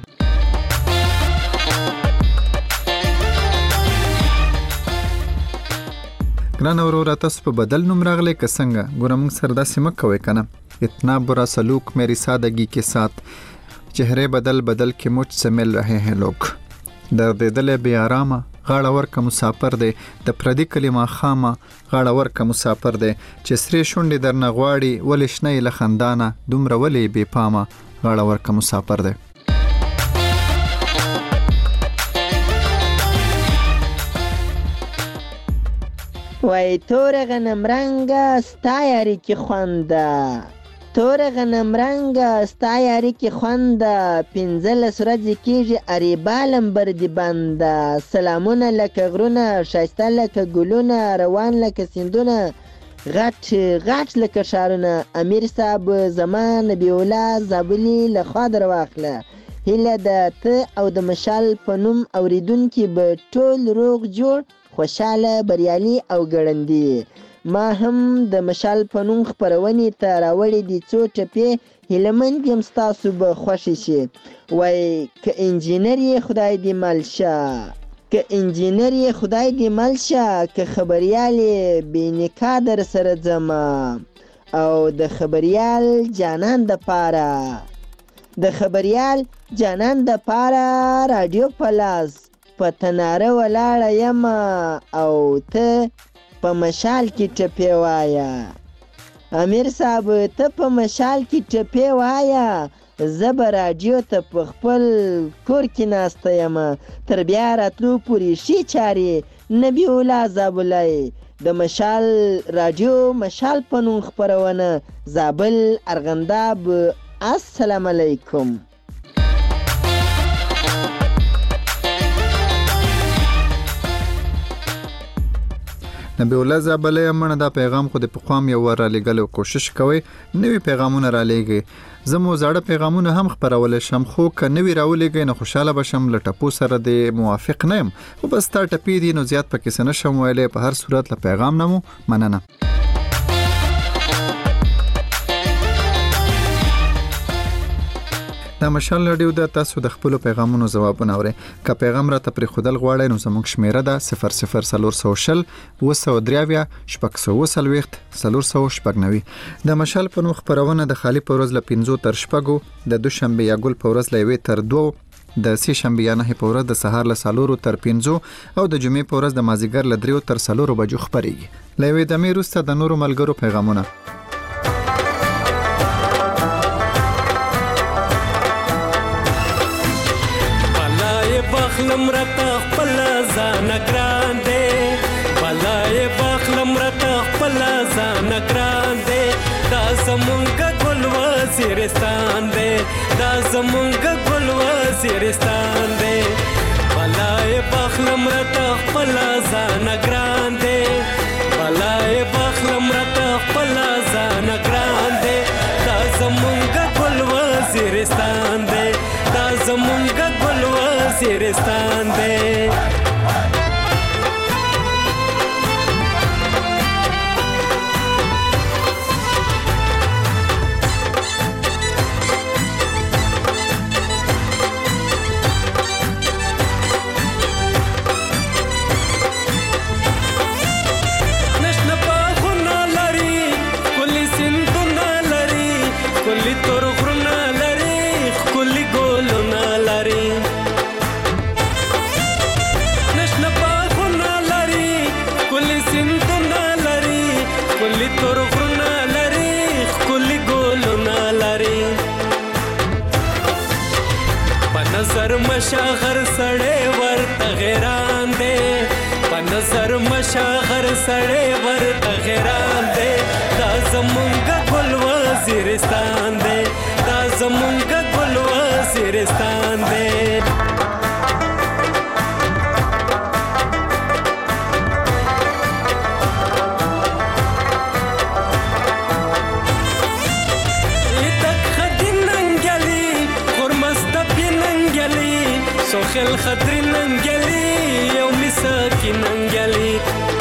ګرانه وروره تاسو په بدل نوم راغلی که څنګه ګوره موږ سره داسې مه کوئ که نه. اتنا برا سلوک میری سادگی کے ساتھ چہرے بدل بدل کے مجھ سے مل رہے ہیں لوگ دردېدلی بې آرامه غاړه ورکه مسافر دی د پردي کلي ماښامه غاړه ورکه مسافر دی چې سرې شونډې درنه غواړي ولې شنه یې له خندانه دومره ولې بې پامه غاړه ورکه مسافر دی. وای تور غنم رنګه ستا یاري کې خونده تور غنم رنګه ستا یاري کې خونده 15 ورځې کېږي اریبا لمبر دې بنده سلامونه لکه غرونه ښایسته لکه ګلونه روان لکه سیندونه غټ غټ لکه ښارونه امیر صاحب زما نبی الله زابلي له خوا در واخله هیله ده ته او د مشال په نوم اوریدونکي به ټول روغ جوړ خوشاله بریالي او ګړندي. ما هم د مشال په نوم خپرونې ته راوړې دي څو ټپې، هیلهمند یم ستاسو به خوښې شي. وایي که انجینر یې خدای دې مل شه، که انجینر یې خدای دې مل شه، که خبریال یې بېنکا در سره ځمه. او د خبریال جانان د پاره، د خبریال جانان د پاره رادیو پلاس په تناره ولاړه یم او ته په مشال کې ټپې وایه. امیر صاحب ته په مشال کې ټپې وایه، زه به راډیو ته په خپل کور کې ناسته یم، تر بیا راتلو پورې ښې چارې نبي الله زابلی. د مشال راډیو مشال په نوم خپرونه، زابل ارغنداب. السلام علیکم. نبی الله زابلی منه دا پیغام خو د پخوام یو ور رالیږلو کوشش کوي، نوی پیغامونه رالیږي. زه مو زاړه پیغامونه هم خپرولی شم، خو که نوی راولیږئ نو خوشحاله به شم. له ټپو سره د موافق نه یم، خو بس تا ټپې دي نو زیات پکې څه نشم ویلی. په هر صورت له پیغام نه مو مننه. دا مشال راډیو ده، تاسو د خپلو پیغامونو ځوابونه اورئ. که پیغام راته پرېښودل غواړئ نو زموږ شمیره ده 00420 223 640 490. د مشال په نوم خپرونه د خالي په ورځ له 5 تر 6، د دوشنبه یا ګل په ورځ له 1 تر 2، د سه شنبه یا 9 په ورځ د سهار له 4 تر 5 او د جمعې په ورځ د مازیګر له 3 تر 4 بجو خپرېږي. له یوې دمې وروسته د نورو ملګرو پیغامونه. بخلم رتا خپل ځان ګران دی، بلای بخلم رتا خپل ځان ګران دی. دا زمونږ ګل وزیرستان دی، دا زمونږ ګل وزیرستان دی. بلای بخلم رتا خپل ځان ګران دی، بلای بخلم رتا خپل ځان ګران دی. دا زمونږ ګل وزیرستان دی، دا زمونږ ګل وزیرستان دی. نشنه باغونه لري، ښکلي سیندونه لري، ښکلي تور غرونه لري، ښکلي ګلونه لري. نشنه باغونه لري، ښکلي سیندونه لري، ښکلي تور غرونه لري، ښکلي ګلونه لري. په نظر مشاغر سړی ورته حیران دی، په نظر مشاغر سړی ورته حیران دی. دا زمونږ ګل وزیرستان دی، دا زمونږ ګل وزیرستان دی. سوخل خدری ننگلی یو مساکی ننگلی،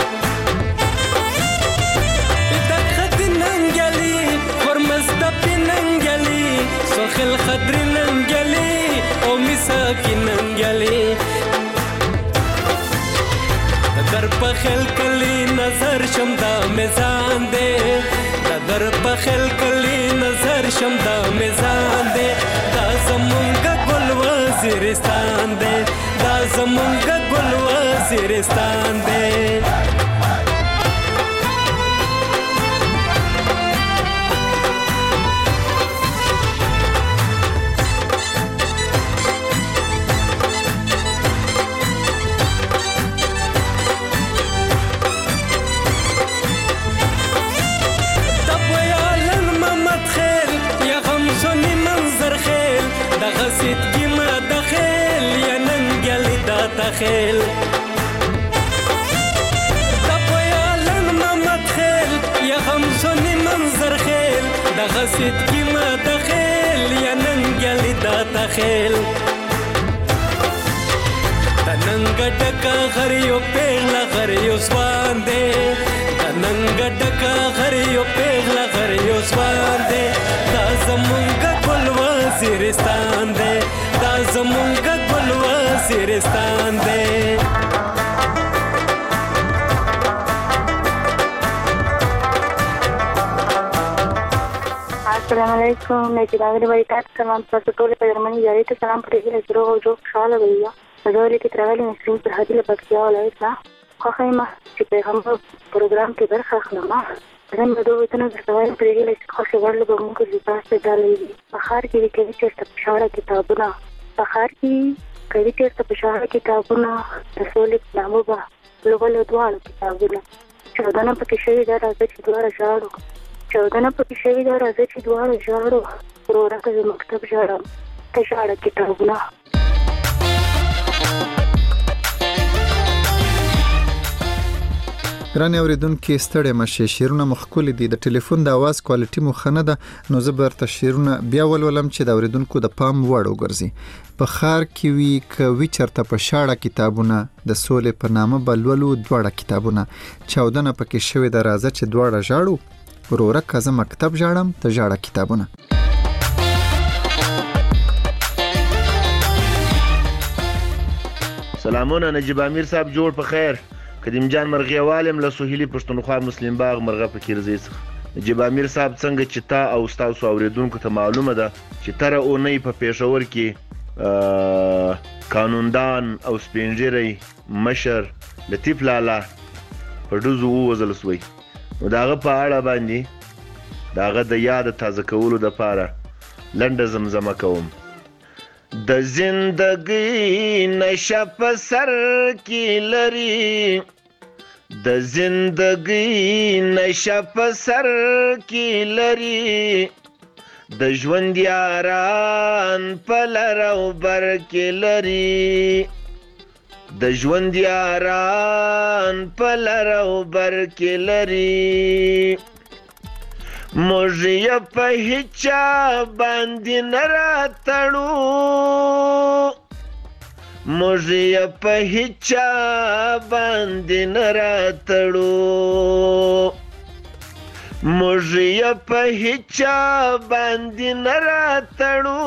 دک خدری ننگلی ورمزدپی ننگلی، سوخل خدری ننگلی او مساکی ننگلی. در پخل کلی نظر شم دا میزان دے، در پخل کلی نظر شم دا میزان دے. دا زمونږ ګل وزیرستان دی، دا زمونږ ګل وزیرستان دی. غسیت کی ما دخل یا ننگلی دا تخل، تپویالن ما مدخل یا خمسونی منظر خیل. دا غسیت کی ما دخل یا ننگلی دا تخل. خیل تننګ ډکا غریو پیغلا غریو سوان دے تننګ ډکا غریو پیغلا غریو سوان دے دا زمونږ ګل وزیرستان دے دا زمونږ ګل وزیرستان دے السلام علیکم میں جناب ویٹات سلام تاسو ټول په جرمني جاری ته سلام پرې لرو او جو خوشاله ویا زه لیکي ترغلي مسلم پر هدي له پکتیا ولایت نه خو خیمه چې پیغام پروګرام کې برخه اخلم زم د دوه تنو د سوال پرې لري خو څه ورل به موږ د پاسه ډالې بخار کې کې چې تپشاړه کتابونه بخار کې کوي چې تپشاړه کتابونه رسول نامو به لوګل دوه کتابونه چې دا نه پکې شوی دا راځي چې دوه شاړو چودنه پکې شوی دا راځي چې دواړه ژاړو وروره که مکتب ژاړم ته ژاړه کتابونه ګرانې اورېدونکي ستړی مشې شعرونه مو ښکلي دي د ټلیفون د اواز کوالټي مو ښه نه ده نو زه به درته شعرونه بیا ولولم چې د اورېدونکو د پام وړ وګرځي په ښار کې وي که وي چېرته په شاړه کتابونه د سولې په نامه به لولو دواړه کتابونه چاودنه پکې شوې ده راځه چې دواړه ژاړو وروره که زه مکتب ژاړم ته ژاړه کتابونه سلامونه نجیب امیر صاحب جوړ په خیر قدیم جان مرغیوالم له سهیلی پښتونخوا مسلم باغ مرغه فقیر زی څخه نجیب امیر صاحب څنګه چې تا او تاسو اوریدونکو ته معلومه ده چې تر اونۍ په پېښور کې قانوندان او سپینجری مشر لطیف لالا په ډوزو وزل سوی نو داغه په اړه باندې داغه د یاد تازه کولو د پاره لنډه زمزمه کوم د زندګۍ نشه په سر کې لري د زندګۍ نشه په سر کې لري د ژوند یاران په لر او بر کې لري د ژوند یاران په لر او بر کې لري موږ یې په هیچا باندې نه راتړو موږ یې په هیچا باندې نه راتړو موږ یې په هیچا باندې نه راتړو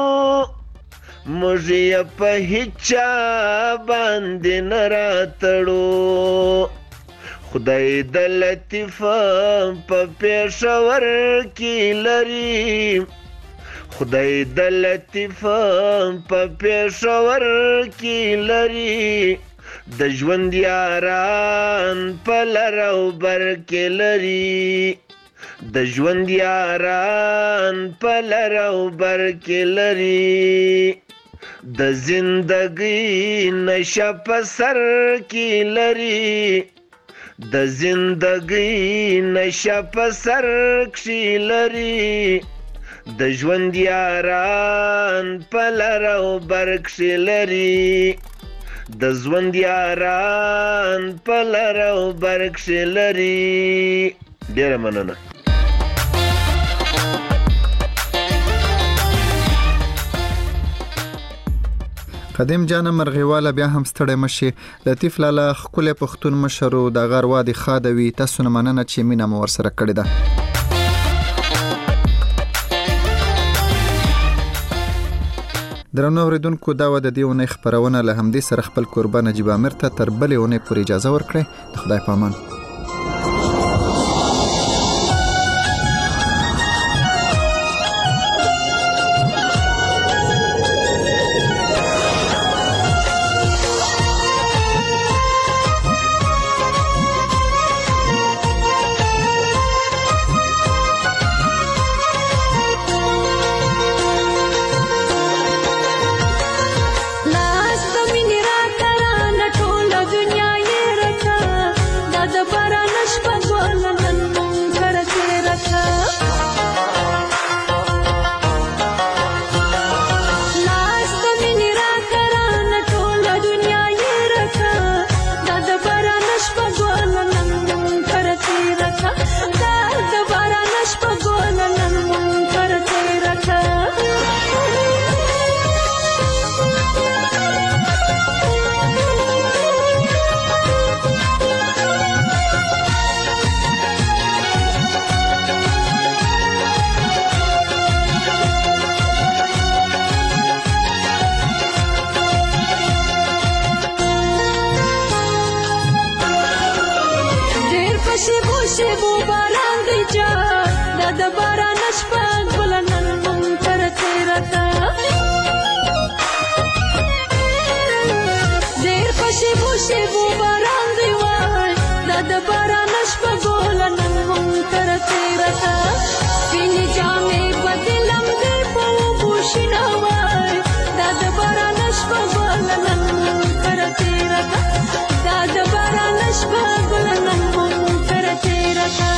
موږ یې په هیچا باندې نه راتړو خدای د لطیف په پېښور کې لري خدای د لطیف په پېښور کې لري د ژوند یاران په لر او بر کې لري د ژوند یاران په لر او بر کې لري د زندګۍ نشه په سر کې لري د زندګۍ نشه په سر کې لري د ژوند یاران په لر او بر کې لري د ژوند یاران په لر او بر کې لري ډیره مننه قدیم جان مرغیواله بیا هم ستړی مشي لطیف لالا خپل پښتون مشرو د غروا د خادوي تاسو نه مننه چې مینا مو ورسره کړی ده درنو اوریدونکو دا و د دې ونې خبرونه له همدې سره خپل قربان نجیب امیر ته تر بلې ونې پورې اجازه ورکړئ خدای پامان د شیبو شیبو باران دی جا دا د باران شپه ګلنن مونږ تر تیره کا ډېر په شیبو شیبو باران دی وای دا د باران شپه ګلنن مونږ تر تیره کا سپینې جامې بدلم دې په اوبو شینه وای دا د باران شپه ګلنن مونږ تر تیره کا دا د باران شپه ګلنن مونږ تر تیره کا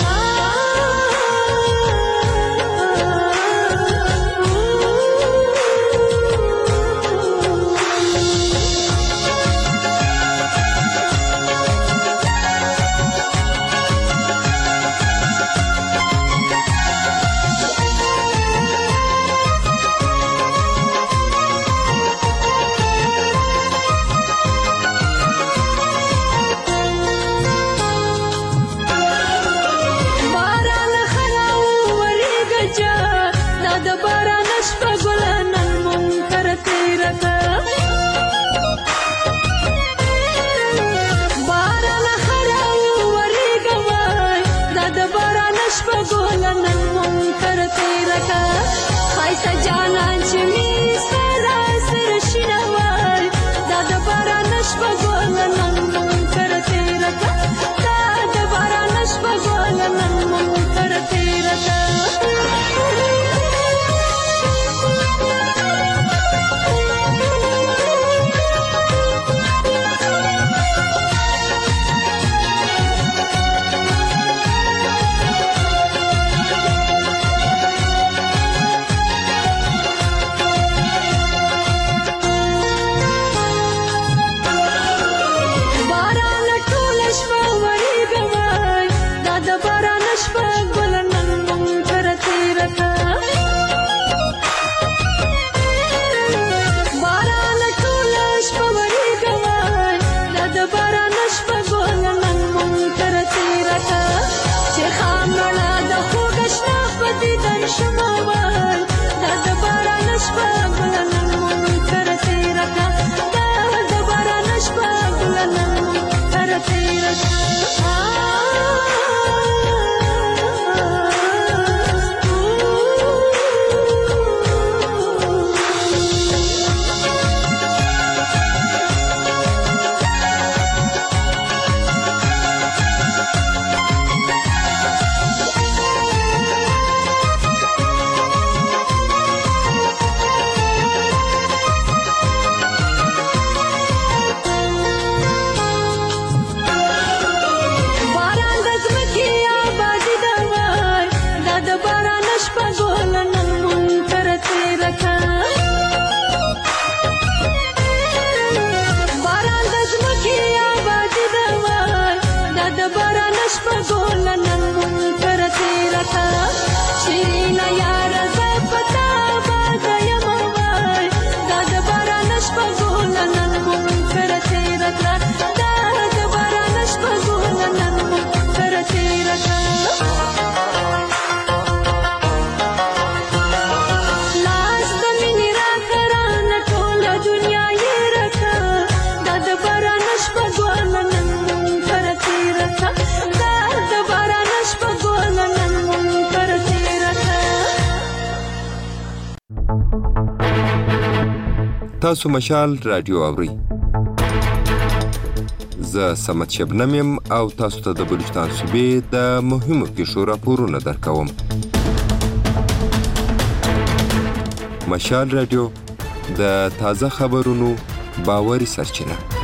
تاسو مشال رادیو اورئ. زه سمت شبنم یم او تاسو ته د بلوچستان صوبې د مهمو پیښو راپورونه درکوم. مشال رادیو د تازه خبرونو باوري سرچینه.